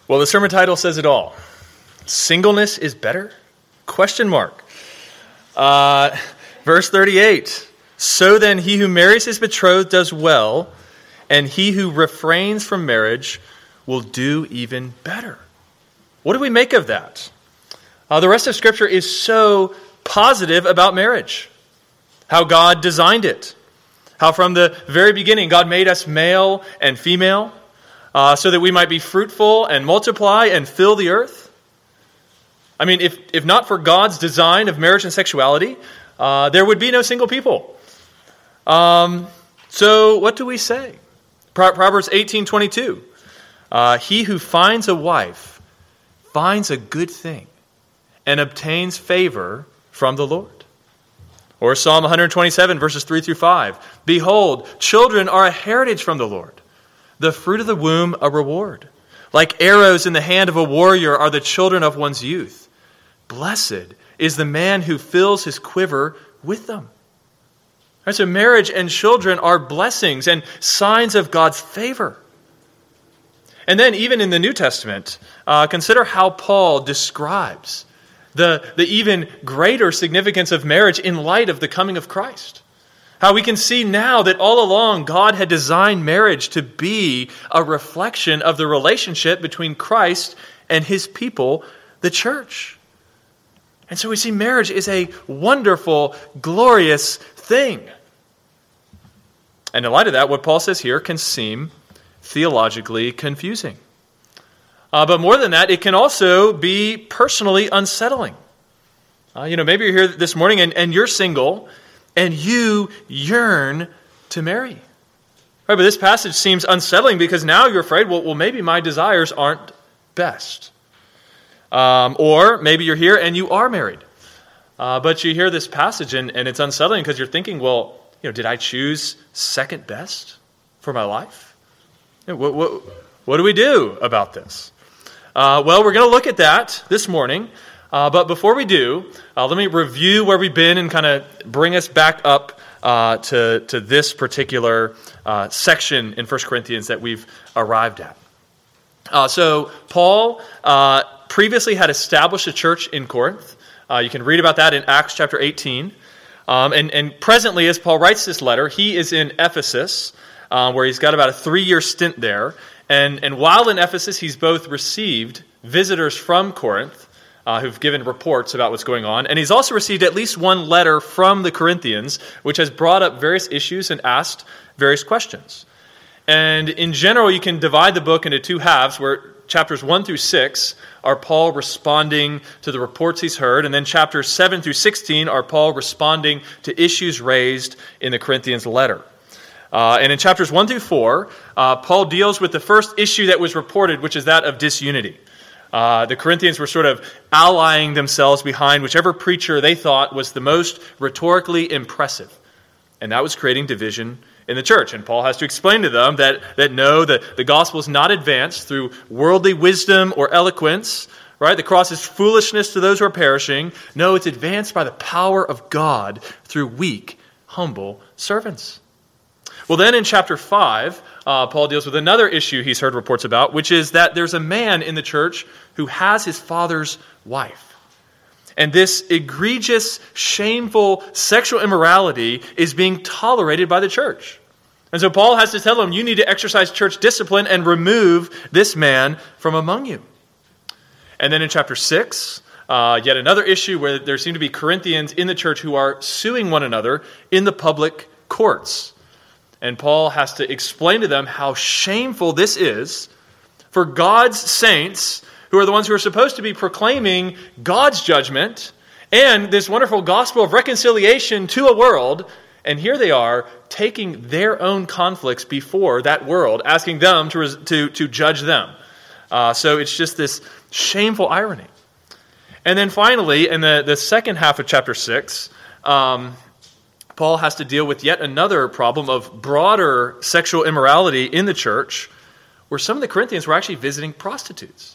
Well, the sermon title says it all. Singleness is better? Question mark. Verse 38. So then he who marries his betrothed does well, and he who refrains from marriage will do even better. What do we make of that? The rest of Scripture is so positive about marriage. How God designed it. How from the very beginning God made us male and female so that we might be fruitful and multiply and fill the earth. I mean, if not for God's design of marriage and sexuality, there would be no single people. So what do we say? Proverbs 18:22. He who finds a wife finds a good thing and obtains favor from the Lord. Or Psalm 127, verses 3 through 5. Behold, children are a heritage from the Lord, the fruit of the womb a reward. Like arrows in the hand of a warrior are the children of one's youth. Blessed is the man who fills his quiver with them. Right, so marriage and children are blessings and signs of God's favor. And then even in the New Testament, consider how Paul describes the even greater significance of marriage in light of the coming of Christ. How we can see now that all along God had designed marriage to be a reflection of the relationship between Christ and his people, the church. And so we see marriage is a wonderful, glorious thing. And in light of that, what Paul says here can seem theologically confusing. But more than that, it can also be personally unsettling. Maybe you're here this morning and you're single and you yearn to marry. Right, but this passage seems unsettling because now you're afraid, well, maybe my desires aren't best. Or maybe you're here and you are married. But you hear this passage and it's unsettling because you're thinking, well, did I choose second best for my life? What do we do about this? Well, we're going to look at that this morning. But before we do, let me review where we've been and kind of bring us back up to this particular section in 1 Corinthians that we've arrived at. So Paul previously had established a church in Corinth. You can read about that in Acts chapter 18. And presently, as Paul writes this letter, he is in Ephesus, where he's got about a 3-year stint there. And while in Ephesus, he's both received visitors from Corinth who've given reports about what's going on. And he's also received at least one letter from the Corinthians, which has brought up various issues and asked various questions. And in general, you can divide the book into two halves, where chapters 1 through 6 are Paul responding to the reports he's heard, and then chapters 7 through 16 are Paul responding to issues raised in the Corinthians letter. And in chapters 1 through 4, Paul deals with the first issue that was reported, which is that of disunity. The Corinthians were sort of allying themselves behind whichever preacher they thought was the most rhetorically impressive. And that was creating division in the church. And Paul has to explain to them that no, the gospel is not advanced through worldly wisdom or eloquence. Right? The cross is foolishness to those who are perishing. No, it's advanced by the power of God through weak, humble servants. Well, then in chapter 5, Paul deals with another issue he's heard reports about, which is that there's a man in the church who has his father's wife. And this egregious, shameful sexual immorality is being tolerated by the church. And so Paul has to tell them, you need to exercise church discipline and remove this man from among you. And then in chapter 6, yet another issue where there seem to be Corinthians in the church who are suing one another in the public courts. And Paul has to explain to them how shameful this is for God's saints, who are the ones who are supposed to be proclaiming God's judgment and this wonderful gospel of reconciliation to a world. And here they are taking their own conflicts before that world, asking them to judge them. So it's just this shameful irony. And then finally, in the second half of chapter 6, Paul has to deal with yet another problem of broader sexual immorality in the church, where some of the Corinthians were actually visiting prostitutes.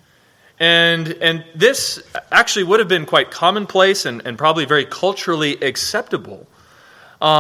And this actually would have been quite commonplace and probably very culturally acceptable.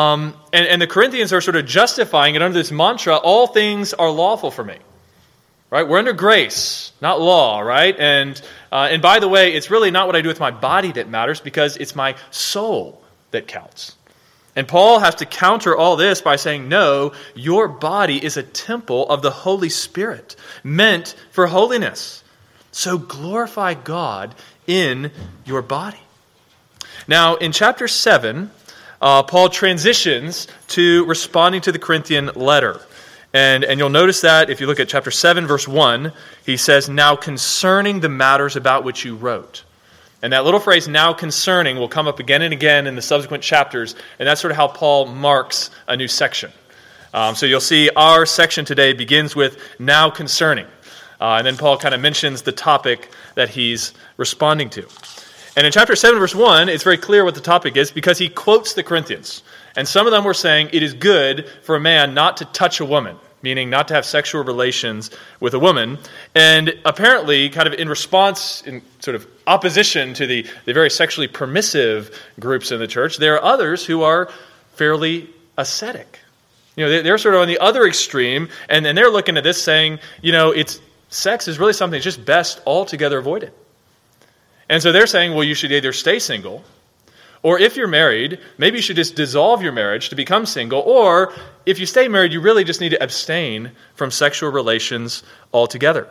And the Corinthians are sort of justifying it under this mantra, all things are lawful for me. right? We're under grace, not law, right? And by the way, it's really not what I do with my body that matters, because it's my soul that counts. And Paul has to counter all this by saying, no, your body is a temple of the Holy Spirit, meant for holiness. So glorify God in your body. Now, in chapter 7, Paul transitions to responding to the Corinthian letter. And you'll notice that if you look at chapter 7, verse 1, he says, now concerning the matters about which you wrote. And that little phrase, now concerning, will come up again and again in the subsequent chapters, and that's sort of how Paul marks a new section. So you'll see our section today begins with now concerning. And then Paul kind of mentions the topic that he's responding to. And in chapter 7, verse 1, it's very clear what the topic is, because he quotes the Corinthians. And some of them were saying it is good for a man not to touch a woman, meaning not to have sexual relations with a woman. And apparently, kind of in response, in sort of opposition to the very sexually permissive groups in the church, there are others who are fairly ascetic. You know, they're sort of on the other extreme, and they're looking at this saying, you know, sex is really something that's just best altogether avoided. And so they're saying, well, you should either stay single, or if you're married, maybe you should just dissolve your marriage to become single, or if you stay married, you really just need to abstain from sexual relations altogether.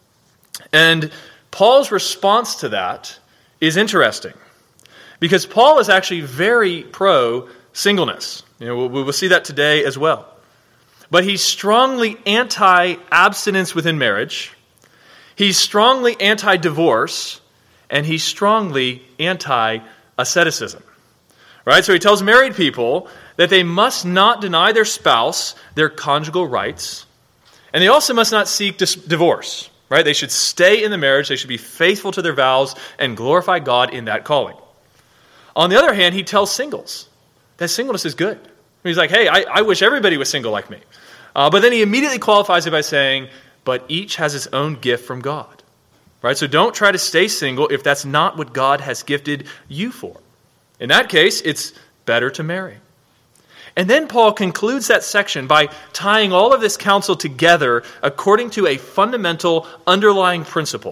And Paul's response to that is interesting, because Paul is actually very pro-singleness. You know, we'll see that today as well. But he's strongly anti-abstinence within marriage. He's strongly anti-divorce, and he's strongly anti-asceticism. Right? So he tells married people that they must not deny their spouse their conjugal rights, and they also must not seek divorce. Right? They should stay in the marriage, they should be faithful to their vows, and glorify God in that calling. On the other hand, he tells singles that singleness is good. He's like, hey, I wish everybody was single like me. But then he immediately qualifies it by saying, but each has his own gift from God. Right? So don't try to stay single if that's not what God has gifted you for. In that case, it's better to marry. And then Paul concludes that section by tying all of this counsel together according to a fundamental underlying principle.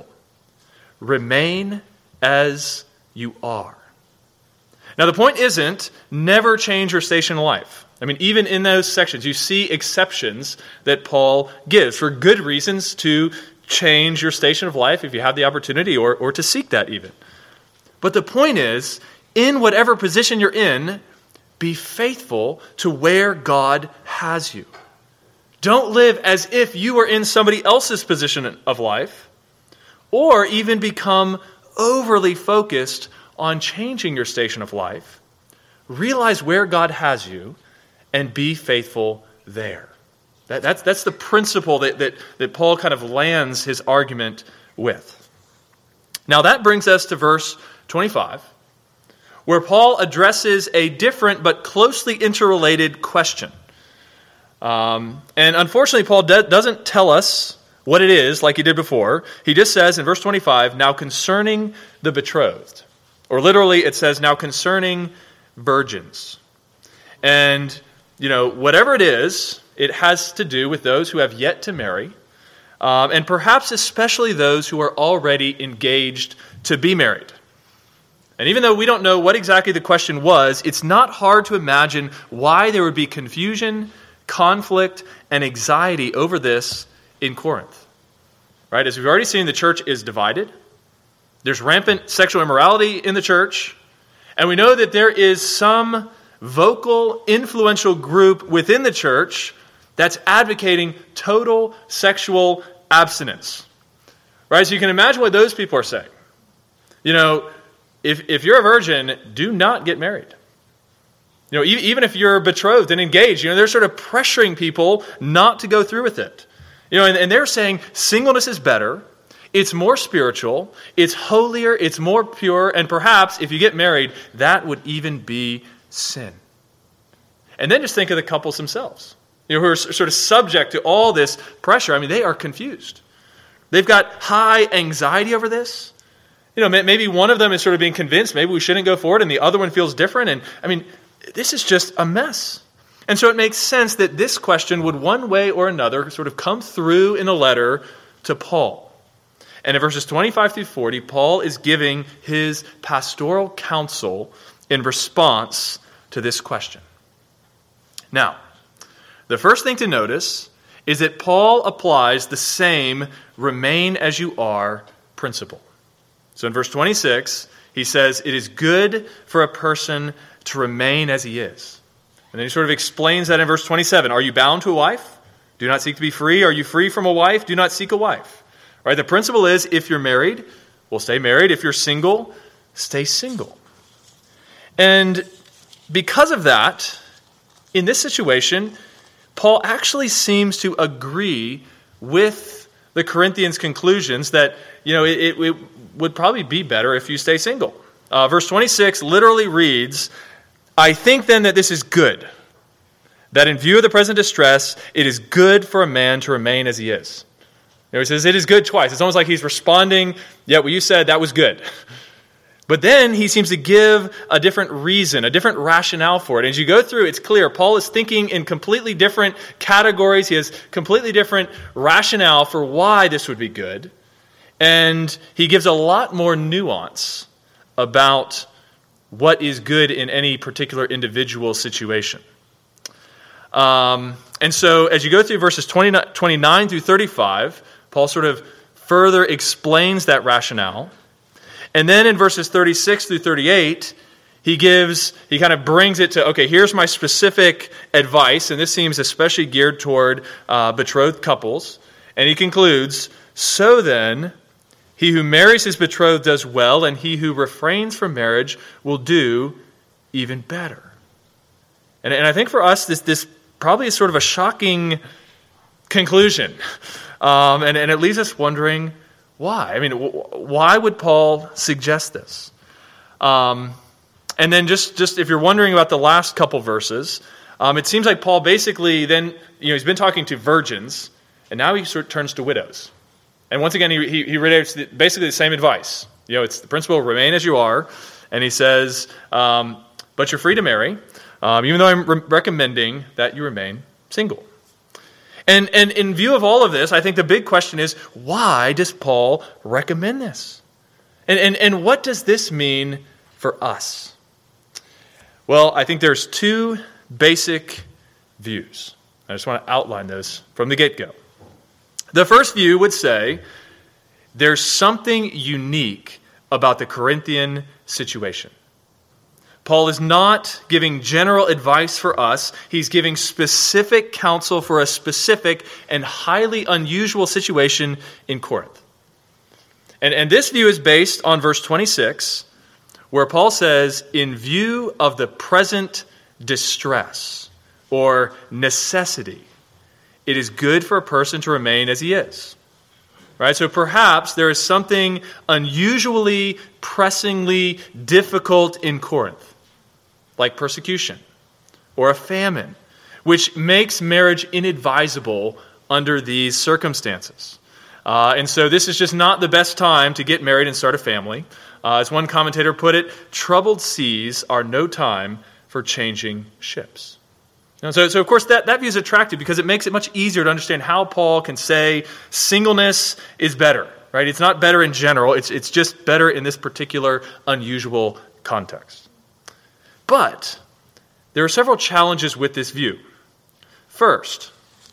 Remain as you are. Now, the point isn't never change your station in life. I mean, even in those sections, you see exceptions that Paul gives for good reasons to change your station of life if you have the opportunity, or to seek that even. But the point is, in whatever position you're in, be faithful to where God has you. Don't live as if you were in somebody else's position of life, or even become overly focused on changing your station of life. Realize where God has you and be faithful there. That's the principle that Paul kind of lands his argument with. Now that brings us to verse 25, where Paul addresses a different but closely interrelated question. And unfortunately, Paul doesn't tell us what it is like he did before. He just says in verse 25, now concerning the betrothed. Or literally it says, now concerning virgins. And, you know, whatever it is, it has to do with those who have yet to marry, and perhaps especially those who are already engaged to be married. And even though we don't know what exactly the question was, it's not hard to imagine why there would be confusion, conflict, and anxiety over this in Corinth. Right? As we've already seen, the church is divided. There's rampant sexual immorality in the church. And we know that there is some vocal, influential group within the church that's advocating total sexual abstinence. Right? So you can imagine what those people are saying. You know, if you're a virgin, do not get married. You know, even if you're betrothed and engaged, you know, they're sort of pressuring people not to go through with it. You know, and they're saying singleness is better, it's more spiritual, it's holier, it's more pure, and perhaps if you get married, that would even be sin. And then just think of the couples themselves, you know, who are sort of subject to all this pressure. I mean, they are confused. They've got high anxiety over this. You know, maybe one of them is sort of being convinced maybe we shouldn't go forward, and the other one feels different. And I mean, this is just a mess. And so it makes sense that this question would one way or another sort of come through in a letter to Paul. And in verses 25 through 40, Paul is giving his pastoral counsel in response to this question. Now, the first thing to notice is that Paul applies the same remain as you are principle. So in verse 26, he says, it is good for a person to remain as he is. And then he sort of explains that in verse 27. Are you bound to a wife? Do not seek to be free. Are you free from a wife? Do not seek a wife. Right? The principle is, if you're married, well, stay married. If you're single, stay single. And because of that, in this situation, Paul actually seems to agree with the Corinthians' conclusions that, it would probably be better if you stay single. Verse 26 literally reads, I think then that this is good, that in view of the present distress, it is good for a man to remain as he is. He says it is good twice. It's almost like he's responding, yeah, what you said, that was good. But then he seems to give a different reason, a different rationale for it. And as you go through, it's clear Paul is thinking in completely different categories. He has completely different rationale for why this would be good. And he gives a lot more nuance about what is good in any particular individual situation. And so as you go through verses 29 through 35, Paul sort of further explains that rationale. And then in verses 36 through 38, he kind of brings it to, okay, here's my specific advice, and this seems especially geared toward betrothed couples. And he concludes, so then, he who marries his betrothed does well, and he who refrains from marriage will do even better. And I think for us, this probably is sort of a shocking conclusion. And it leaves us wondering why. I mean, why would Paul suggest this? And then just if you're wondering about the last couple verses, it seems like Paul basically then, he's been talking to virgins, and now he sort of turns to widows. And once again, he reiterates basically the same advice. It's the principle, remain as you are. And he says, but you're free to marry, even though I'm recommending that you remain single. And in view of all of this, I think the big question is, why does Paul recommend this? And what does this mean for us? Well, I think there's two basic views. I just want to outline those from the get-go. The first view would say there's something unique about the Corinthian situation. Paul is not giving general advice for us. He's giving specific counsel for a specific and highly unusual situation in Corinth. And this view is based on verse 26, where Paul says, in view of the present distress or necessity, it is good for a person to remain as he is. Right? So perhaps there is something unusually, pressingly difficult in Corinth, like persecution or a famine, which makes marriage inadvisable under these circumstances. And so this is just not the best time to get married and start a family. As one commentator put it, troubled seas are no time for changing ships. And so of course, that view is attractive because it makes it much easier to understand how Paul can say singleness is better. Right? It's not better in general. It's just better in this particular unusual context. But there are several challenges with this view. First,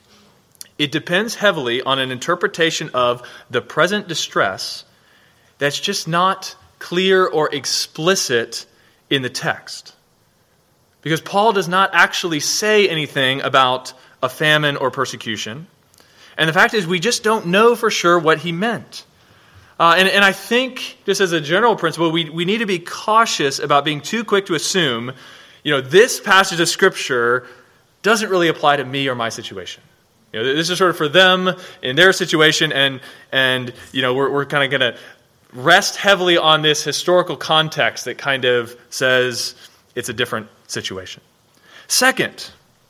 it depends heavily on an interpretation of the present distress that's just not clear or explicit in the text. Because Paul does not actually say anything about a famine or persecution. And the fact is, we just don't know for sure what he meant. And I think, just as a general principle, we need to be cautious about being too quick to assume, this passage of Scripture doesn't really apply to me or my situation. This is sort of for them in their situation, and we're kind of going to rest heavily on this historical context that kind of says it's a different situation. Second,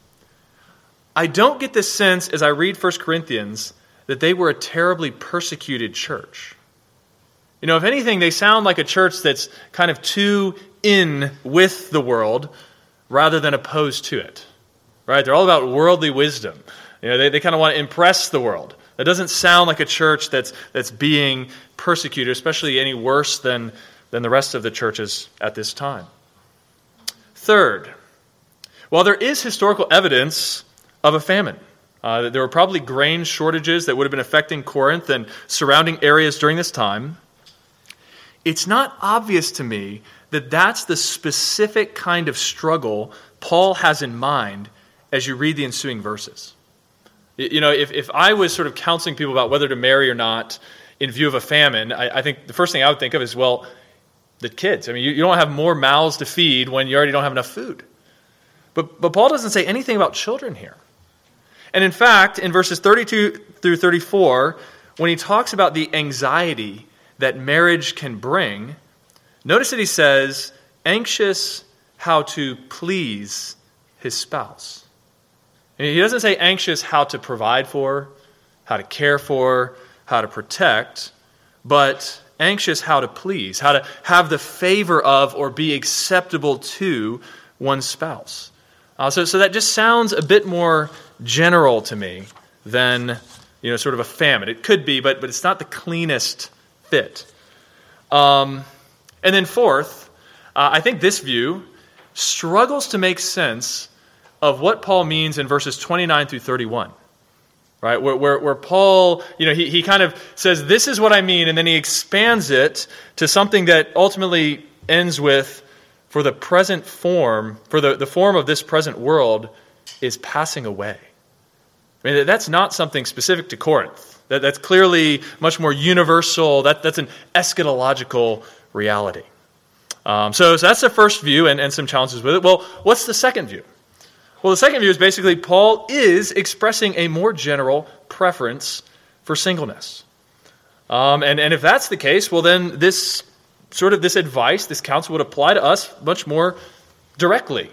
I don't get this sense as I read 1 Corinthians that they were a terribly persecuted church. If anything, they sound like a church that's kind of too in with the world rather than opposed to it. Right? They're all about worldly wisdom. They kind of want to impress the world. That doesn't sound like a church that's being persecuted, especially any worse than the rest of the churches at this time. Third, while there is historical evidence of a famine, there were probably grain shortages that would have been affecting Corinth and surrounding areas during this time, it's not obvious to me that that's the specific kind of struggle Paul has in mind as you read the ensuing verses. You know, if I was sort of counseling people about whether to marry or not in view of a famine, I think the first thing I would think of is, well, the kids. I mean, you don't have more mouths to feed when you already don't have enough food. But Paul doesn't say anything about children here. And in fact, in verses 32 through 34, when he talks about the anxiety that marriage can bring, notice that he says, anxious how to please his spouse. And he doesn't say anxious how to provide for, how to care for, how to protect, but anxious how to please, how to have the favor of or be acceptable to one's spouse. So that just sounds a bit more general to me than, sort of a famine. It could be, but it's not the cleanest fit. And then fourth, I think this view struggles to make sense of what Paul means in verses 29 through 31. Right, where Paul, he kind of says, this is what I mean, and then he expands it to something that ultimately ends with, for the present form, for the form of this present world is passing away. I mean, that's not something specific to Corinth. That's clearly much more universal. That's an eschatological reality. So that's the first view and some challenges with it. Well, what's the second view? Well, the second view is basically Paul is expressing a more general preference for singleness. And if that's the case, well then this advice, this counsel would apply to us much more directly.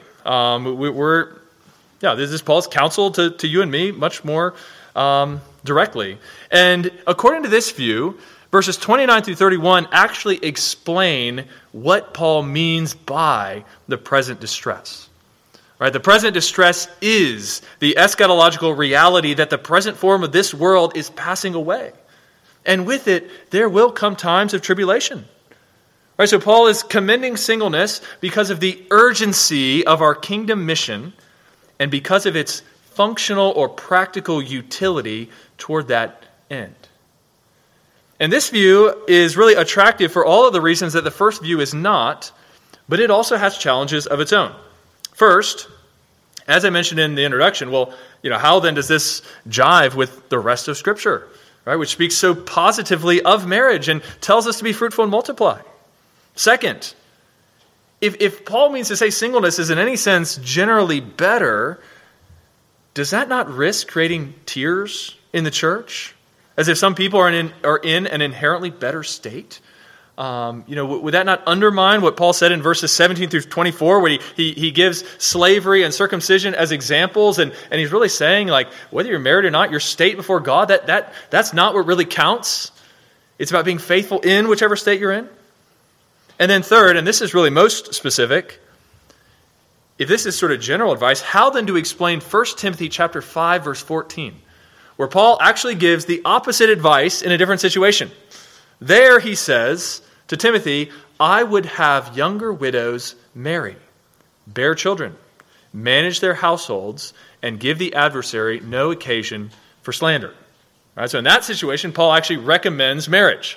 This is Paul's counsel to you and me much more directly. And according to this view, verses 29 through 31 actually explain what Paul means by the present distress. Right, the present distress is the eschatological reality that the present form of this world is passing away. And with it, there will come times of tribulation. Right, so Paul is commending singleness because of the urgency of our kingdom mission and because of its functional or practical utility toward that end. And this view is really attractive for all of the reasons that the first view is not, but it also has challenges of its own. First, as I mentioned in the introduction, how then does this jive with the rest of Scripture, right, which speaks so positively of marriage and tells us to be fruitful and multiply? Second, if Paul means to say singleness is in any sense generally better, does that not risk creating tiers in the church? As if some people are in an inherently better state? Would that not undermine what Paul said in verses 17 through 24, where he gives slavery and circumcision as examples, and he's really saying, like, whether you're married or not, your state before God, that's not what really counts. It's about being faithful in whichever state you're in. And then third, and this is really most specific, if this is sort of general advice, how then do we explain 1 Timothy chapter 5, verse 14, where Paul actually gives the opposite advice in a different situation? There he says to Timothy, I would have younger widows marry, bear children, manage their households, and give the adversary no occasion for slander. All right, so in that situation, Paul actually recommends marriage.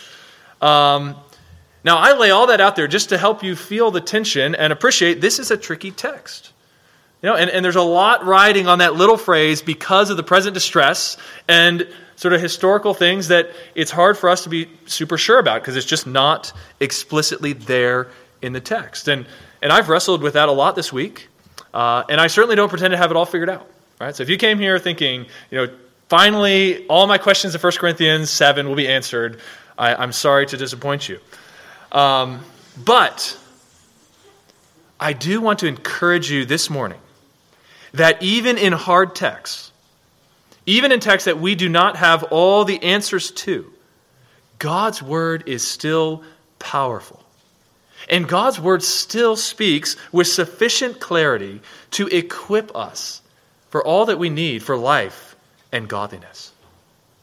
Now, I lay all that out there just to help you feel the tension and appreciate this is a tricky text. And there's a lot riding on that little phrase because of the present distress and sort of historical things that it's hard for us to be super sure about because it's just not explicitly there in the text. And I've wrestled with that a lot this week, and I certainly don't pretend to have it all figured out. Right? So if you came here thinking, finally all my questions of 1 Corinthians 7 will be answered, I'm sorry to disappoint you. But I do want to encourage you this morning that even in hard texts, even in texts that we do not have all the answers to, God's word is still powerful. And God's word still speaks with sufficient clarity to equip us for all that we need for life and godliness.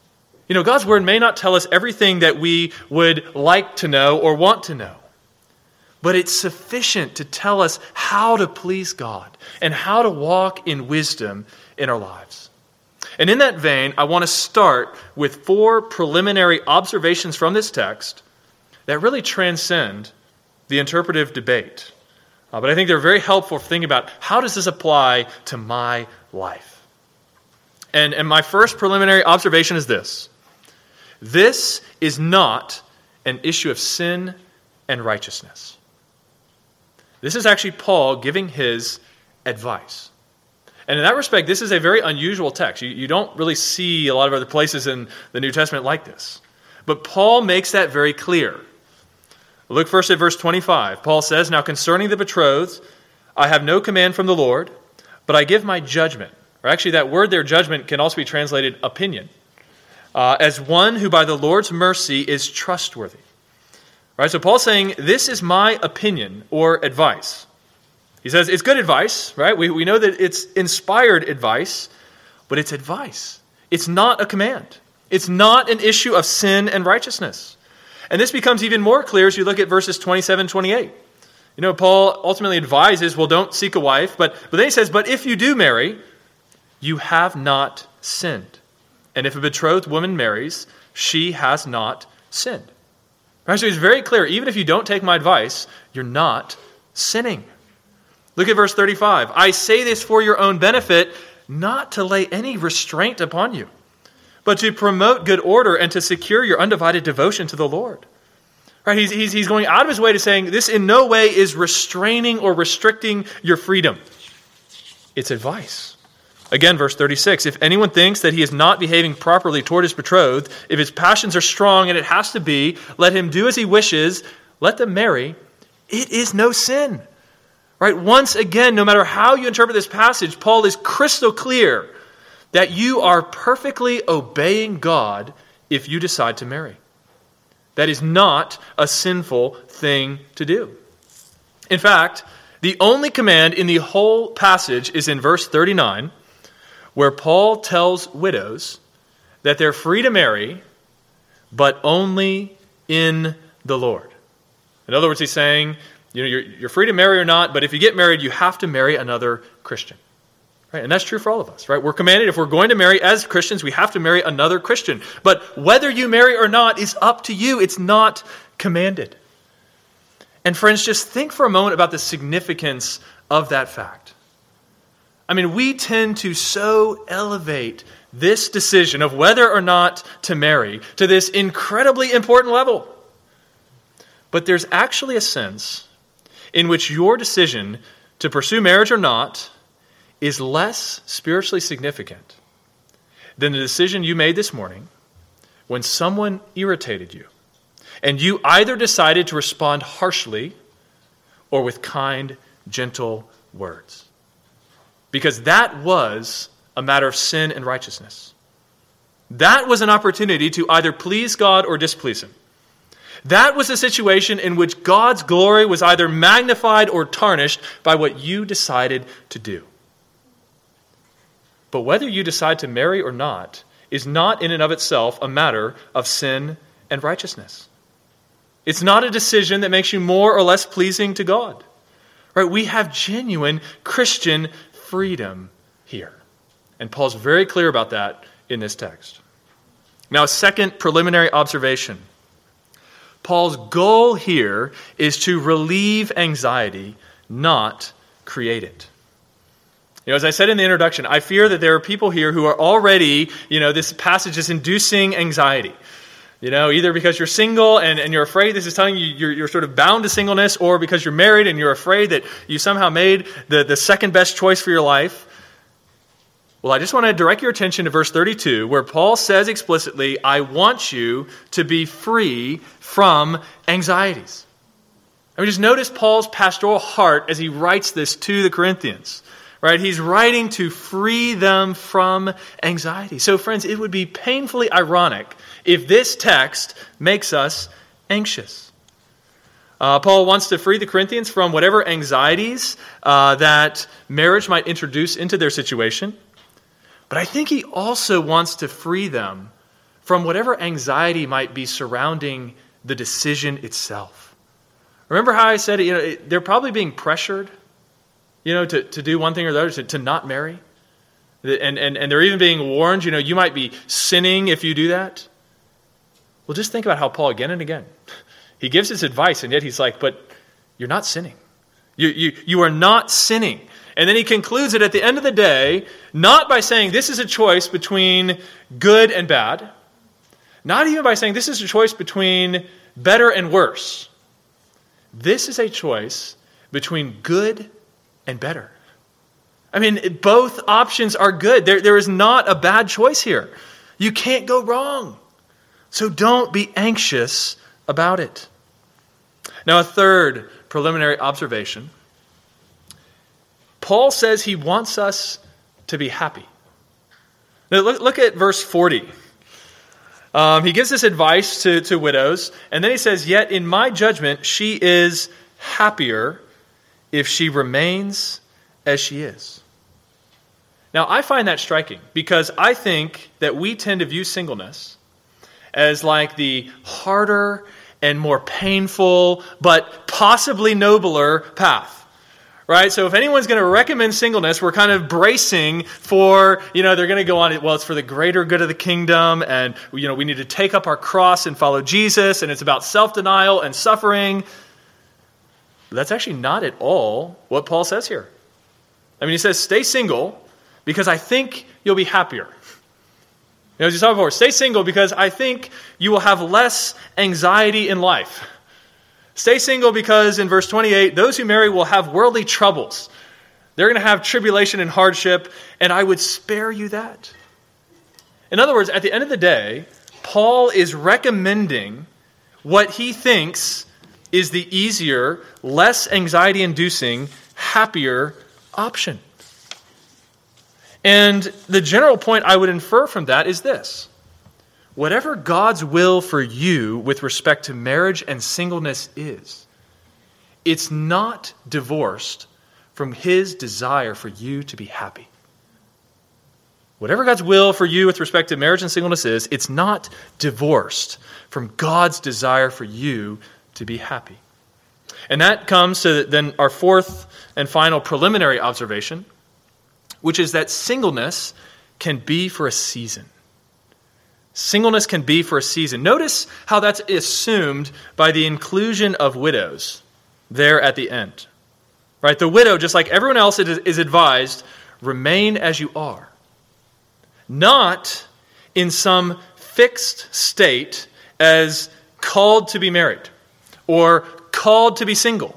God's word may not tell us everything that we would like to know or want to know, but it's sufficient to tell us how to please God and how to walk in wisdom in our lives. And in that vein, I want to start with 4 preliminary observations from this text that really transcend the interpretive debate. But I think they're very helpful for thinking about how does this apply to my life. And my first preliminary observation is this. This is not an issue of sin and righteousness. This is actually Paul giving his advice. And in that respect, this is a very unusual text. You don't really see a lot of other places in the New Testament like this. But Paul makes that very clear. Look first at verse 25. Paul says, "Now concerning the betrothed, I have no command from the Lord, but I give my judgment." Or actually, that word there, judgment, can also be translated opinion. As one who by the Lord's mercy is trustworthy. Right, so Paul's saying, this is my opinion or advice. He says it's good advice, right? We know that it's inspired advice, but it's advice. It's not a command. It's not an issue of sin and righteousness. And this becomes even more clear as you look at verses 27 and 28. Paul ultimately advises, well, don't seek a wife, but then he says, but if you do marry, you have not sinned. And if a betrothed woman marries, she has not sinned. Right, so he's very clear, even if you don't take my advice, you're not sinning. Look at verse 35. I say this for your own benefit, not to lay any restraint upon you, but to promote good order and to secure your undivided devotion to the Lord. Right? He's going out of his way to saying this in no way is restraining or restricting your freedom. It's advice. Again, verse 36, if anyone thinks that he is not behaving properly toward his betrothed, if his passions are strong and it has to be, let him do as he wishes, let them marry. It is no sin. Right? Once again, no matter how you interpret this passage, Paul is crystal clear that you are perfectly obeying God if you decide to marry. That is not a sinful thing to do. In fact, the only command in the whole passage is in verse 39, where Paul tells widows that they're free to marry, but only in the Lord. In other words, he's saying, you're free to marry or not, but if you get married, you have to marry another Christian. Right? And that's true for all of us, right? We're commanded, if we're going to marry as Christians, we have to marry another Christian. But whether you marry or not is up to you. It's not commanded. And friends, just think for a moment about the significance of that fact. I mean, we tend to so elevate this decision of whether or not to marry to this incredibly important level. But there's actually a sense in which your decision to pursue marriage or not is less spiritually significant than the decision you made this morning when someone irritated you and you either decided to respond harshly or with kind, gentle words. Because that was a matter of sin and righteousness. That was an opportunity to either please God or displease Him. That was a situation in which God's glory was either magnified or tarnished by what you decided to do. But whether you decide to marry or not is not in and of itself a matter of sin and righteousness. It's not a decision that makes you more or less pleasing to God. Right? We have genuine Christian freedom here. And Paul's very clear about that in this text. Now, a second preliminary observation. Paul's goal here is to relieve anxiety, not create it. As I said in the introduction, I fear that there are people here who are already, this passage is inducing anxiety. Either because you're single and you're afraid this is telling you you're sort of bound to singleness, or because you're married and you're afraid that you somehow made the second best choice for your life. Well, I just want to direct your attention to verse 32, where Paul says explicitly, I want you to be free from anxieties. I mean, just notice Paul's pastoral heart as he writes this to the Corinthians. Right? He's writing to free them from anxiety. So, friends, it would be painfully ironic if this text makes us anxious. Paul wants to free the Corinthians from whatever anxieties that marriage might introduce into their situation. But I think he also wants to free them from whatever anxiety might be surrounding the decision itself. Remember how I said, they're probably being pressured, to do one thing or the other, to not marry. And they're even being warned, you might be sinning if you do that. Well, just think about how Paul, again and again, he gives his advice, and yet he's like, but you're not sinning. You are not sinning. And then he concludes it at the end of the day, not by saying this is a choice between good and bad, not even by saying this is a choice between better and worse. This is a choice between good and better. I mean, both options are good. There is not a bad choice here. You can't go wrong. So don't be anxious about it. Now, a third preliminary observation. Paul says he wants us to be happy. Now, look at verse 40. He gives this advice to widows, and then he says, "Yet in my judgment, she is happier if she remains as she is." Now, I find that striking because I think that we tend to view singleness as like the harder and more painful, but possibly nobler path. Right? So if anyone's going to recommend singleness, we're kind of bracing for, they're going to go on, well, it's for the greater good of the kingdom, and, we need to take up our cross and follow Jesus, and it's about self-denial and suffering. But that's actually not at all what Paul says here. I mean, he says, stay single because I think you'll be happier. As you saw before, stay single because I think you will have less anxiety in life. Stay single because, in verse 28, those who marry will have worldly troubles. They're going to have tribulation and hardship, and I would spare you that. In other words, at the end of the day, Paul is recommending what he thinks is the easier, less anxiety-inducing, happier option. And the general point I would infer from that is this. Whatever God's will for you with respect to marriage and singleness is, it's not divorced from His desire for you to be happy. Whatever God's will for you with respect to marriage and singleness is, it's not divorced from God's desire for you to be happy. And that comes to then our fourth and final preliminary observation, which is that singleness can be for a season. Singleness can be for a season. Notice how that's assumed by the inclusion of widows there at the end. Right? The widow, just like everyone else, is advised, remain as you are. Not in some fixed state as called to be married or called to be single,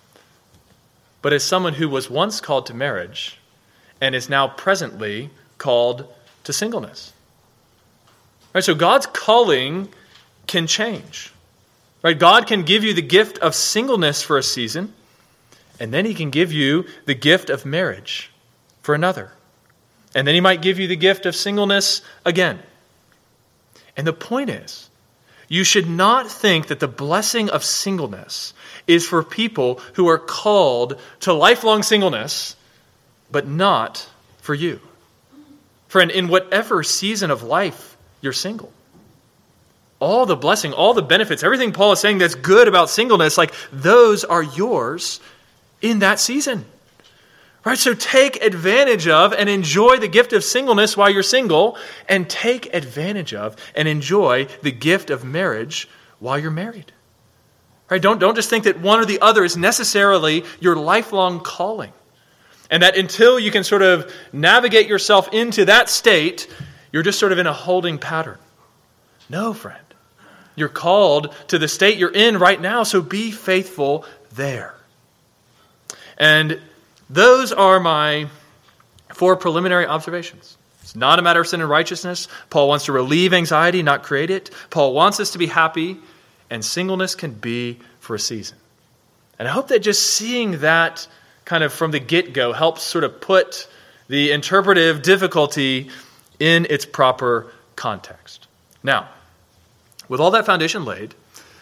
but as someone who was once called to marriage and is now presently called to singleness. Right, so God's calling can change. Right? God can give you the gift of singleness for a season, and then He can give you the gift of marriage for another. And then He might give you the gift of singleness again. And the point is, you should not think that the blessing of singleness is for people who are called to lifelong singleness, but not for you. Friend, in whatever season of life you're single, all the blessing, all the benefits, everything Paul is saying that's good about singleness, like those are yours in that season. Right? So take advantage of and enjoy the gift of singleness while you're single, and take advantage of and enjoy the gift of marriage while you're married. Right? Don't just think that one or the other is necessarily your lifelong calling, and that until you can sort of navigate yourself into that state, you're just sort of in a holding pattern. No, friend. You're called to the state you're in right now, so be faithful there. And those are my 4 preliminary observations. It's not a matter of sin and righteousness. Paul wants to relieve anxiety, not create it. Paul wants us to be happy, and singleness can be for a season. And I hope that just seeing that kind of from the get-go helps sort of put the interpretive difficulty in its proper context. Now, with all that foundation laid,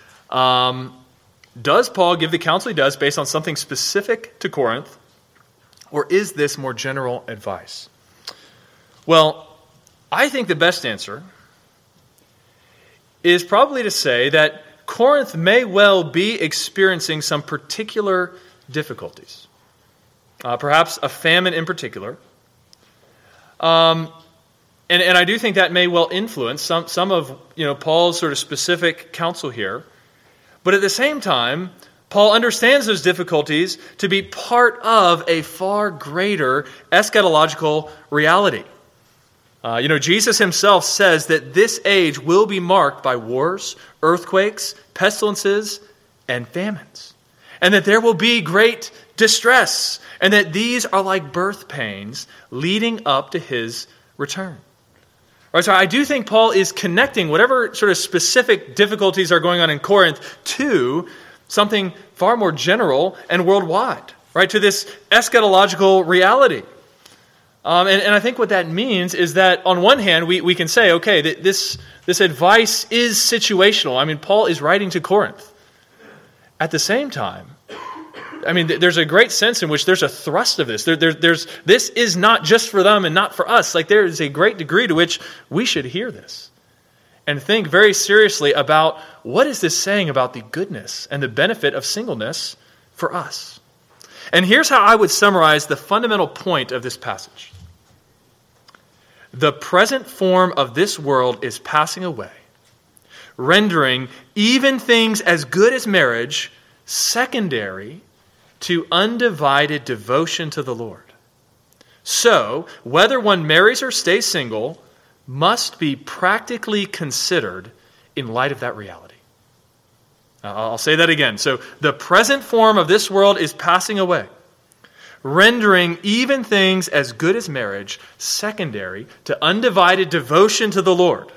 does Paul give the counsel he does based on something specific to Corinth, or is this more general advice? Well, I think the best answer is probably to say that Corinth may well be experiencing some particular difficulties. Perhaps a famine in particular. And I do think that may well influence some of Paul's sort of specific counsel here. But at the same time, Paul understands those difficulties to be part of a far greater eschatological reality. Jesus himself says that this age will be marked by wars, earthquakes, pestilences, and famines. And that there will be great distress. And that these are like birth pains leading up to his return. Right, so I do think Paul is connecting whatever sort of specific difficulties are going on in Corinth to something far more general and worldwide, right? To this eschatological reality. And I think what that means is that on one hand, we can say, okay, this advice is situational. I mean, Paul is writing to Corinth. At the same time, I mean, there's a great sense in which there's a thrust of this. This is not just for them and not for us. Like, there is a great degree to which we should hear this and think very seriously about what is this saying about the goodness and the benefit of singleness for us. And here's how I would summarize the fundamental point of this passage. The present form of this world is passing away, rendering even things as good as marriage secondary to undivided devotion to the Lord. So, whether one marries or stays single must be practically considered in light of that reality. I'll say that again. So, the present form of this world is passing away, rendering even things as good as marriage secondary to undivided devotion to the Lord.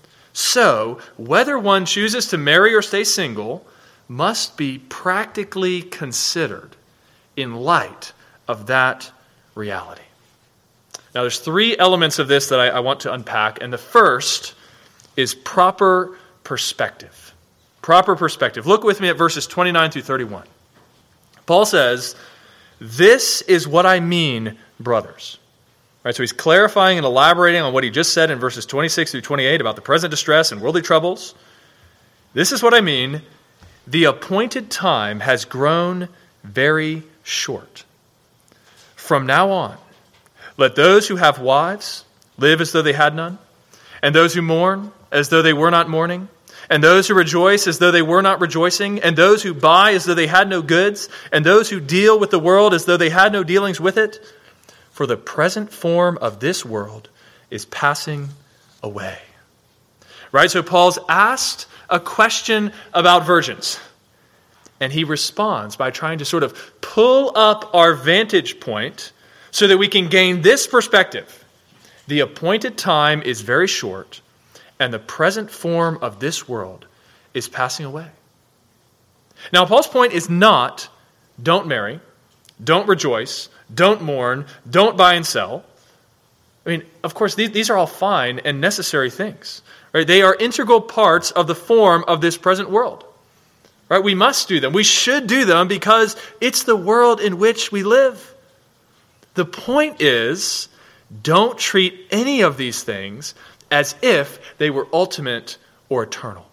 So, whether one chooses to marry or stay single must be practically considered in light of that reality. Now, there's three elements of this that I want to unpack, and the first is proper perspective. Proper perspective. Look with me at verses 29 through 31. Paul says, "This is what I mean, brothers." Right, so he's clarifying and elaborating on what he just said in verses 26 through 28 about the present distress and worldly troubles. This is what I mean. The appointed time has grown very short. From now on, let those who have wives live as though they had none, and those who mourn as though they were not mourning, and those who rejoice as though they were not rejoicing, and those who buy as though they had no goods, and those who deal with the world as though they had no dealings with it. For the present form of this world is passing away. Right? So Paul's asked a question about virgins. And he responds by trying to sort of pull up our vantage point so that we can gain this perspective. The appointed time is very short, and the present form of this world is passing away. Now, Paul's point is not, don't marry, don't rejoice, don't mourn, don't buy and sell. I mean, of course, these are all fine and necessary things. Right? They are integral parts of the form of this present world. Right? We must do them. We should do them because it's the world in which we live. The point is, don't treat any of these things as if they were ultimate or eternal.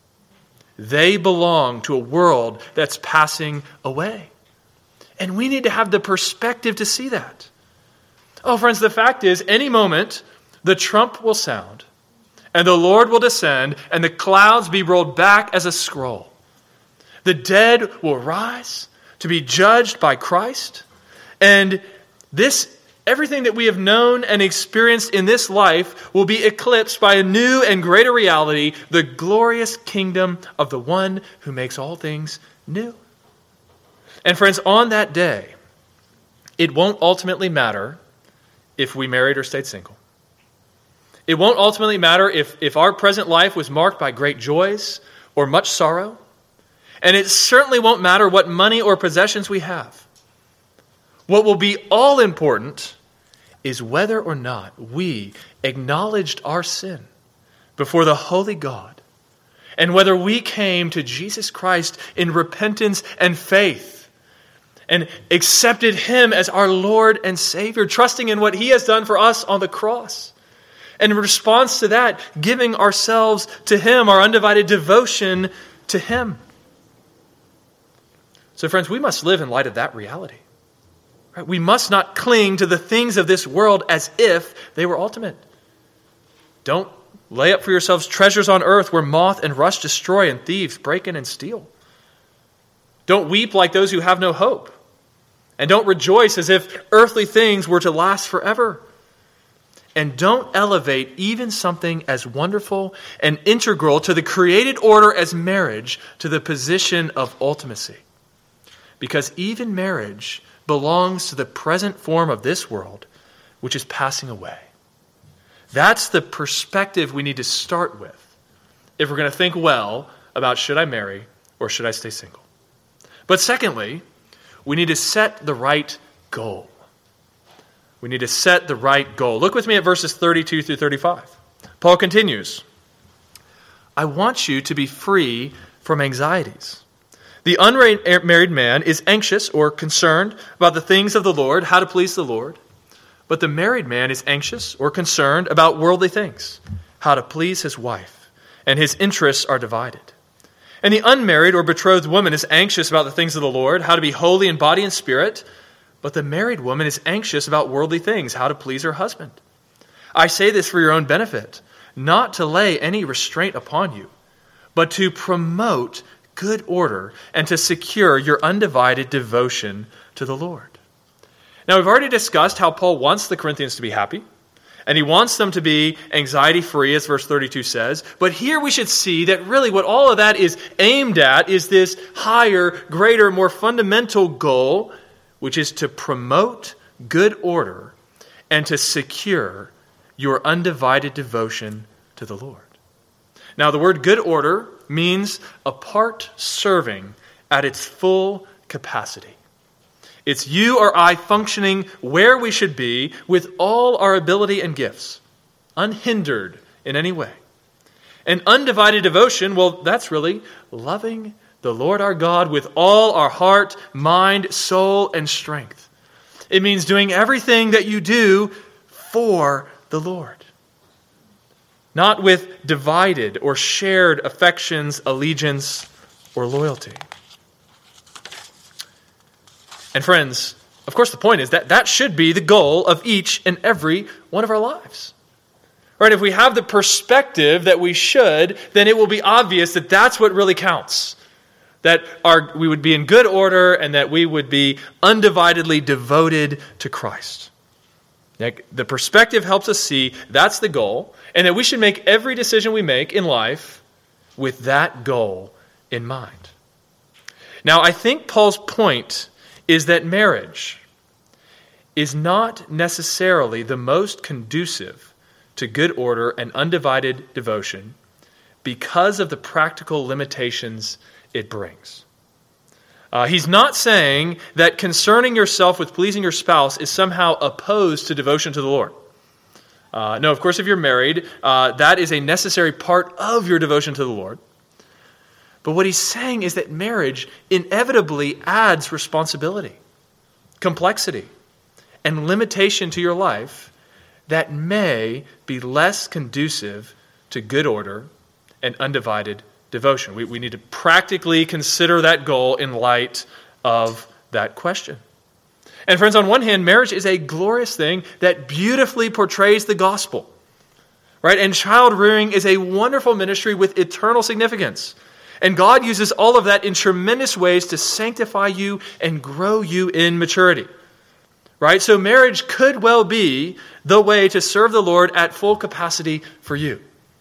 They belong to a world that's passing away. And we need to have the perspective to see that. Oh, friends, the fact is, any moment, the trump will sound, and the Lord will descend, and the clouds be rolled back as a scroll. The dead will rise to be judged by Christ. And everything that we have known and experienced in this life will be eclipsed by a new and greater reality, the glorious kingdom of the one who makes all things new. And friends, on that day, it won't ultimately matter if we married or stayed single. It won't ultimately matter if our present life was marked by great joys or much sorrow. And it certainly won't matter what money or possessions we have. What will be all important is whether or not we acknowledged our sin before the holy God, and whether we came to Jesus Christ in repentance and faith and accepted Him as our Lord and Savior, trusting in what He has done for us on the cross. And in response to that, giving ourselves to Him, our undivided devotion to Him. So friends, we must live in light of that reality. Right? We must not cling to the things of this world as if they were ultimate. Don't lay up for yourselves treasures on earth where moth and rust destroy and thieves break in and steal. Don't weep like those who have no hope. And don't rejoice as if earthly things were to last forever. And don't elevate even something as wonderful and integral to the created order as marriage to the position of ultimacy. Because even marriage belongs to the present form of this world, which is passing away. That's the perspective we need to start with if we're going to think well about should I marry or should I stay single. But secondly, we need to set the right goal. We need to set the right goal. Look with me at verses 32 through 35. Paul continues, I want you to be free from anxieties. The unmarried man is anxious or concerned about the things of the Lord, how to please the Lord. But the married man is anxious or concerned about worldly things, how to please his wife, and his interests are divided. And the unmarried or betrothed woman is anxious about the things of the Lord, how to be holy in body and spirit. But the married woman is anxious about worldly things, how to please her husband. I say this for your own benefit, not to lay any restraint upon you, but to promote good order and to secure your undivided devotion to the Lord. Now, we've already discussed how Paul wants the Corinthians to be happy, and he wants them to be anxiety-free, as verse 32 says. But here we should see that really what all of that is aimed at is this higher, greater, more fundamental goal, which is to promote good order and to secure your undivided devotion to the Lord. Now, the word good order means a part serving at its full capacity. It's you or I functioning where we should be with all our ability and gifts, unhindered in any way. And undivided devotion, well, that's really loving the Lord our God with all our heart, mind, soul, and strength. It means doing everything that you do for the Lord. Not with divided or shared affections, allegiance, or loyalty. And friends, of course the point is that that should be the goal of each and every one of our lives. Right? If we have the perspective that we should, then it will be obvious that that's what really counts. That we would be in good order and that we would be undividedly devoted to Christ. The perspective helps us see that's the goal, and that we should make every decision we make in life with that goal in mind. Now, I think Paul's point is that marriage is not necessarily the most conducive to good order and undivided devotion because of the practical limitations it brings. He's not saying that concerning yourself with pleasing your spouse is somehow opposed to devotion to the Lord. No, of course, if you're married, that is a necessary part of your devotion to the Lord. But what he's saying is that marriage inevitably adds responsibility, complexity, and limitation to your life that may be less conducive to good order and undivided devotion. We need to practically consider that goal in light of that question. And friends, on one hand, marriage is a glorious thing that beautifully portrays the gospel, right? And child rearing is a wonderful ministry with eternal significance. And God uses all of that in tremendous ways to sanctify you and grow you in maturity. Right? So marriage could well be the way to serve the Lord at full capacity for you.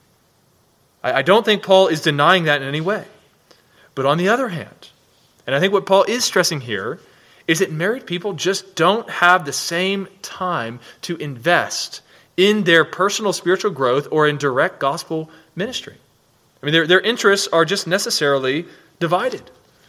I don't think Paul is denying that in any way. But on the other hand, and I think what Paul is stressing here, is that married people just don't have the same time to invest in their personal spiritual growth or in direct gospel ministry. I mean, their interests are just necessarily divided.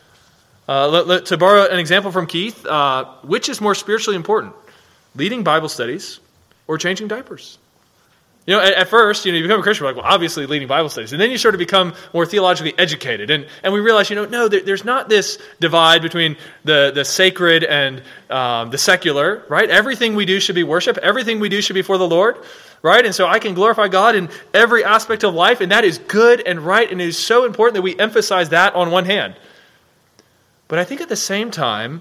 To borrow an example from Keith, which is more spiritually important, leading Bible studies or changing diapers? You know, at first, you become a Christian, you're like, well, obviously leading Bible studies. And then you sort of become more theologically educated. And we realize, no, there's not this divide between the sacred and the secular, right? Everything we do should be worship. Everything we do should be for the Lord. right? And so I can glorify God in every aspect of life, and that is good and right, and it is so important that we emphasize that on one hand. But I think at the same time,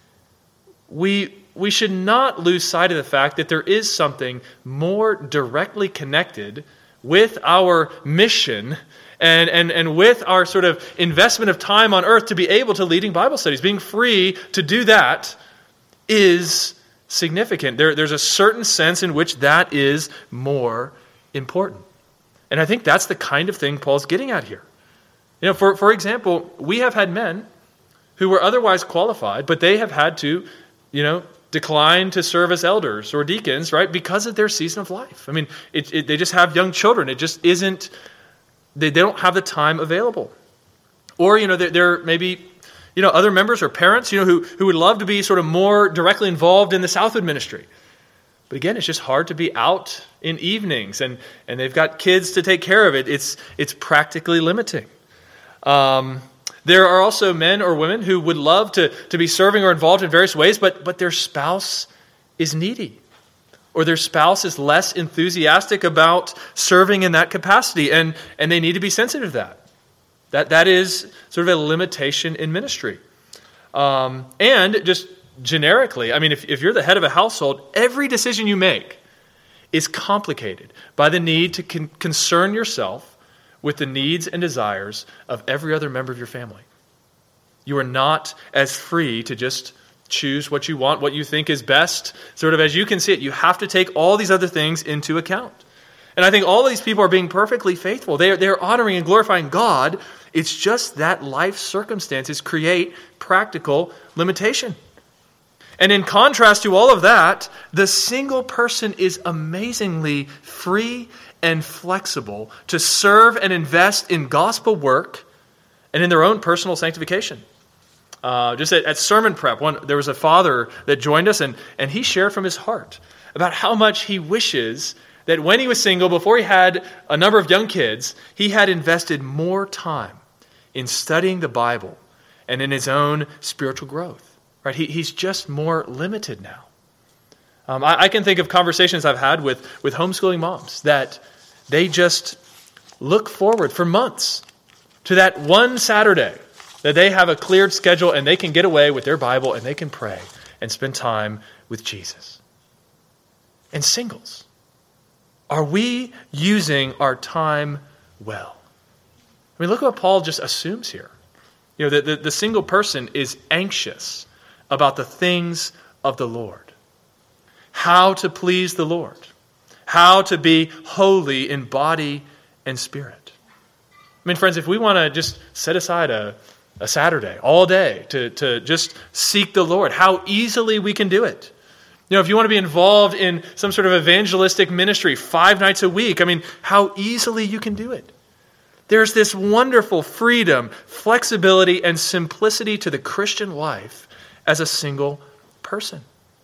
we should not lose sight of the fact that there is something more directly connected with our mission and with our sort of investment of time on earth to be able to leading Bible studies. Being free to do that is significant. There's a certain sense in which that is more important. And I think that's the kind of thing Paul's getting at here. You know, for example, we have had men who were otherwise qualified, but they have had to, decline to serve as elders or deacons, right, because of their season of life. I mean, they just have young children. It just isn't, they don't have the time available. Or, there may be, other members or parents, who would love to be sort of more directly involved in the Southwood ministry. But again, it's just hard to be out in evenings, and they've got kids to take care of it. It's practically limiting. There are also men or women who would love to be serving or involved in various ways, but their spouse is needy, or their spouse is less enthusiastic about serving in that capacity, and they need to be sensitive to that. That is sort of a limitation in ministry. And just generically, I mean, if you're the head of a household, every decision you make is complicated by the need to concern yourself with the needs and desires of every other member of your family. You are not as free to just choose what you want, what you think is best, sort of as you can see it. You have to take all these other things into account. And I think all of these people are being perfectly faithful. They're honoring and glorifying God. It's just that life circumstances create practical limitation. And in contrast to all of that, the single person is amazingly free and flexible to serve and invest in gospel work and in their own personal sanctification. Just at sermon prep, there was a father that joined us, and he shared from his heart about how much he wishes that when he was single, before he had a number of young kids, he had invested more time in studying the Bible and in his own spiritual growth. Right? He's just more limited now. I can think of conversations I've had with homeschooling moms that they just look forward for months to that one Saturday that they have a cleared schedule and they can get away with their Bible and they can pray and spend time with Jesus. And singles, are we using our time well? I mean, look at what Paul just assumes here. The single person is anxious about the things of the Lord, how to please the Lord, how to be holy in body and spirit. I mean, friends, if we want to just set aside a Saturday all day to just seek the Lord, how easily we can do it. If you want to be involved in some sort of evangelistic ministry 5 nights a week, I mean, how easily you can do it. There's this wonderful freedom, flexibility, and simplicity to the Christian life as a single person.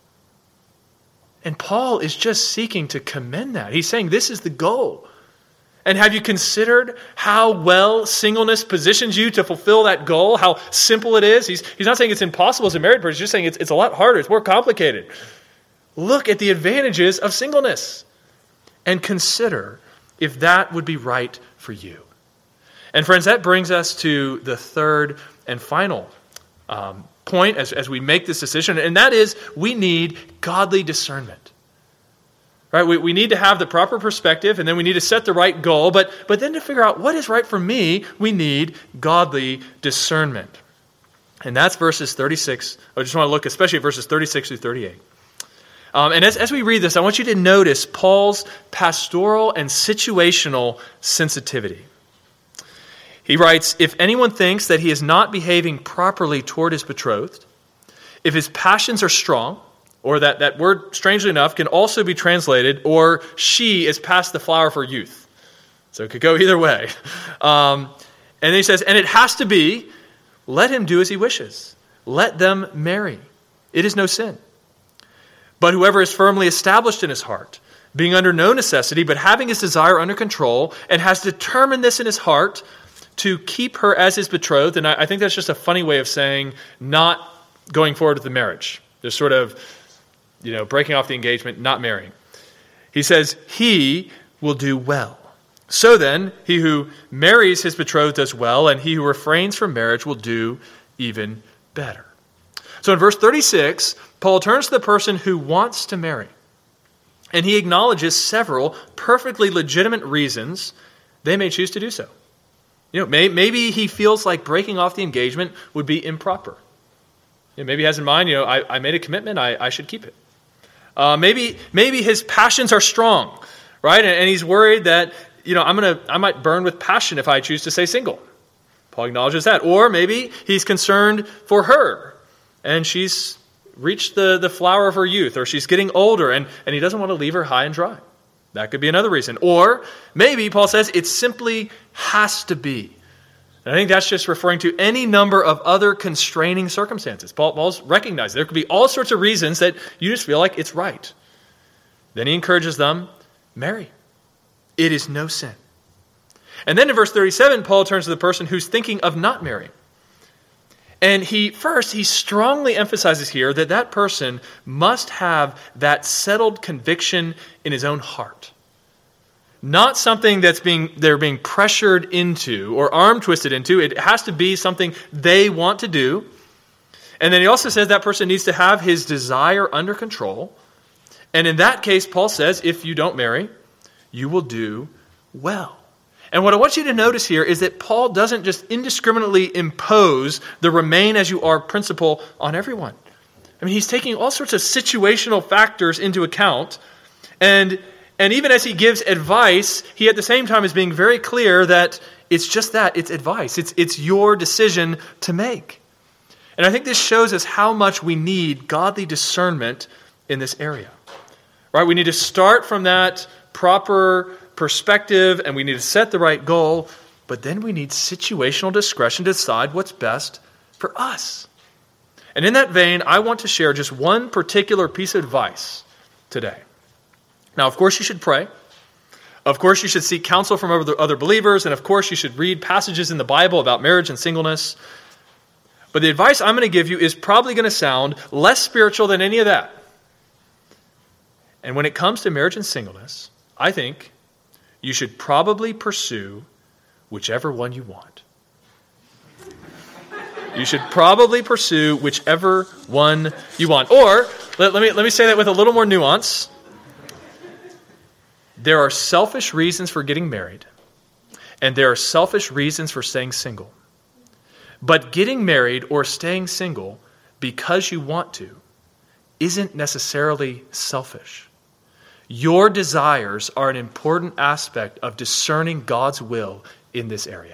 And Paul is just seeking to commend that. He's saying this is the goal. And have you considered how well singleness positions you to fulfill that goal? How simple it is? He's not saying it's impossible as a married person. He's just saying it's a lot harder. It's more complicated. Look at the advantages of singleness and consider if that would be right for you. And friends, that brings us to the third and final point as we make this decision, and that is we need godly discernment. Right? We need to have the proper perspective, and then we need to set the right goal, but then to figure out what is right for me, we need godly discernment. And that's verses 36. I just want to look especially at verses 36 through 38. And as we read this, I want you to notice Paul's pastoral and situational sensitivity. He writes, if anyone thinks that he is not behaving properly toward his betrothed, if his passions are strong, or that word, strangely enough, can also be translated, or she is past the flower for youth. So it could go either way. And then he says, and it has to be, let him do as he wishes. Let them marry. It is no sin. But whoever is firmly established in his heart, being under no necessity, but having his desire under control, and has determined this in his heart, to keep her as his betrothed, and I think that's just a funny way of saying not going forward with the marriage. Just sort of, breaking off the engagement, not marrying. He says, he will do well. So then, he who marries his betrothed does well, and he who refrains from marriage will do even better. So in verse 36, Paul turns to the person who wants to marry, and he acknowledges several perfectly legitimate reasons they may choose to do so. Maybe he feels like breaking off the engagement would be improper. Maybe he has in mind, I made a commitment, I should keep it. Maybe his passions are strong, right? And he's worried that, I might burn with passion if I choose to stay single. Paul acknowledges that. Or maybe he's concerned for her, and she's reached the flower of her youth, or she's getting older, and he doesn't want to leave her high and dry. That could be another reason. Or maybe, Paul says, it simply has to be. And I think that's just referring to any number of other constraining circumstances. Paul's recognized there could be all sorts of reasons that you just feel like it's right. Then he encourages them, marry. It is no sin. And then in verse 37, Paul turns to the person who's thinking of not marrying. And he strongly emphasizes here that person must have that settled conviction in his own heart. Not something they're being pressured into or arm twisted into. It has to be something they want to do. And then he also says that person needs to have his desire under control. And in that case, Paul says, if you don't marry, you will do well. And what I want you to notice here is that Paul doesn't just indiscriminately impose the remain as you are principle on everyone. I mean, he's taking all sorts of situational factors into account. And even as he gives advice, he at the same time is being very clear that it's just that, it's advice. It's your decision to make. And I think this shows us how much we need godly discernment in this area. Right? We need to start from that proper perspective, and we need to set the right goal, but then we need situational discretion to decide what's best for us. And in that vein, I want to share just one particular piece of advice today. Now, of course, you should pray. Of course, you should seek counsel from other believers, and of course, you should read passages in the Bible about marriage and singleness. But the advice I'm going to give you is probably going to sound less spiritual than any of that. And when it comes to marriage and singleness, I think you should probably pursue whichever one you want. You should probably pursue whichever one you want. Or, let me say that with a little more nuance. There are selfish reasons for getting married, and there are selfish reasons for staying single. But getting married or staying single because you want to isn't necessarily selfish. Your desires are an important aspect of discerning God's will in this area.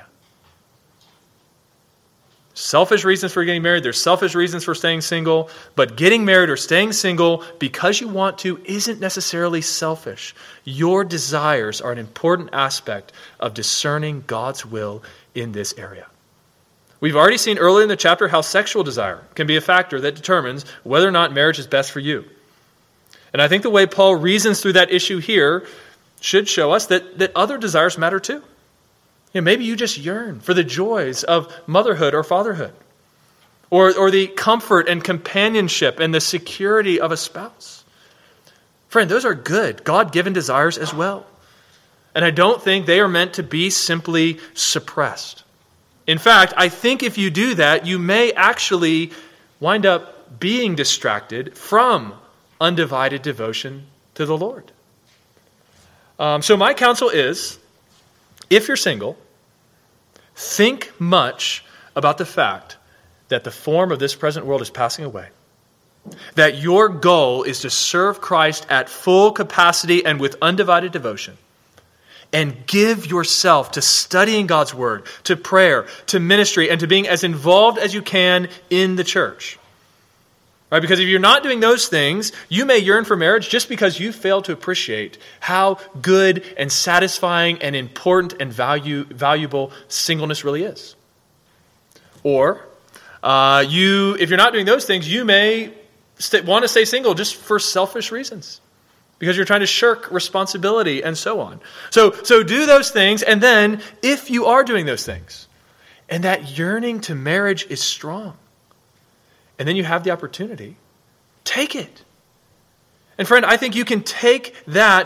Selfish reasons for getting married, there's selfish reasons for staying single, but getting married or staying single because you want to isn't necessarily selfish. Your desires are an important aspect of discerning God's will in this area. We've already seen earlier in the chapter how sexual desire can be a factor that determines whether or not marriage is best for you. And I think the way Paul reasons through that issue here should show us that other desires matter too. Maybe you just yearn for the joys of motherhood or fatherhood, or the comfort and companionship and the security of a spouse. Friend, those are good, God-given desires as well. And I don't think they are meant to be simply suppressed. In fact, I think if you do that, you may actually wind up being distracted from undivided devotion to the Lord. So my counsel is, if you're single, think much about the fact that the form of this present world is passing away. That your goal is to serve Christ at full capacity and with undivided devotion. And give yourself to studying God's Word, to prayer, to ministry, and to being as involved as you can in the church. Right? Because if you're not doing those things, you may yearn for marriage just because you fail to appreciate how good and satisfying and important and valuable singleness really is. Or, if you're not doing those things, you may want to stay single just for selfish reasons. Because you're trying to shirk responsibility and so on. So do those things, and then if you are doing those things, and that yearning to marriage is strong, and then you have the opportunity, take it. And friend, I think you can take that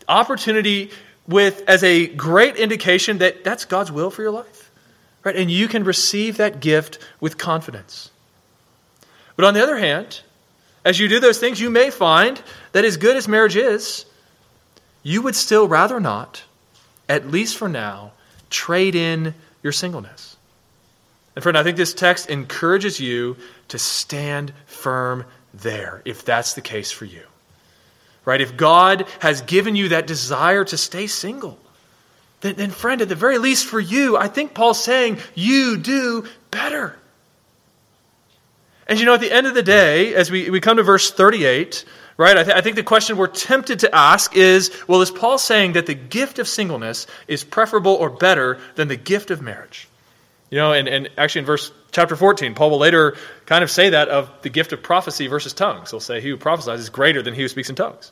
Opportunity as a great indication that that's God's will for your life. Right? And you can receive that gift with confidence. But on the other hand, as you do those things, you may find that as good as marriage is, you would still rather not, at least for now, trade in your singleness. And friend, I think this text encourages you to stand firm there, if that's the case for you. Right? If God has given you that desire to stay single, then friend, at the very least for you, I think Paul's saying you do better. And at the end of the day, as we come to verse 38, right, I think the question we're tempted to ask is, well, is Paul saying that the gift of singleness is preferable or better than the gift of marriage? And actually in chapter 14, Paul will later kind of say that of the gift of prophecy versus tongues. He'll say he who prophesies is greater than he who speaks in tongues.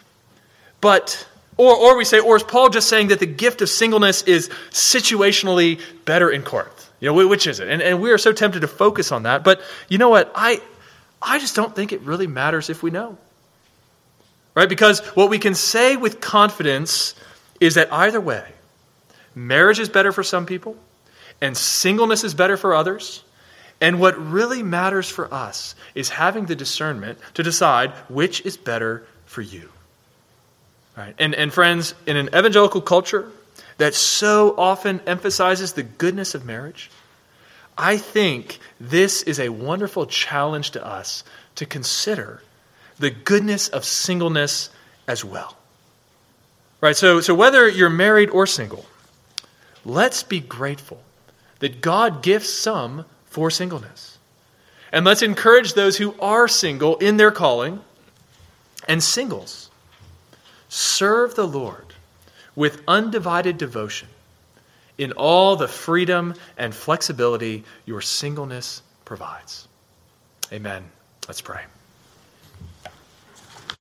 But, or we say, or is Paul just saying that the gift of singleness is situationally better in Corinth? Which is it? And we are so tempted to focus on that. But you know what? I just don't think it really matters if we know. Right? Because what we can say with confidence is that either way, marriage is better for some people, and singleness is better for others. And what really matters for us is having the discernment to decide which is better for you. Right? And friends, in an evangelical culture that so often emphasizes the goodness of marriage, I think this is a wonderful challenge to us to consider the goodness of singleness as well. Right? So whether you're married or single, let's be grateful that God gifts some for singleness. And let's encourage those who are single in their calling. And singles, serve the Lord with undivided devotion in all the freedom and flexibility your singleness provides. Amen. Let's pray.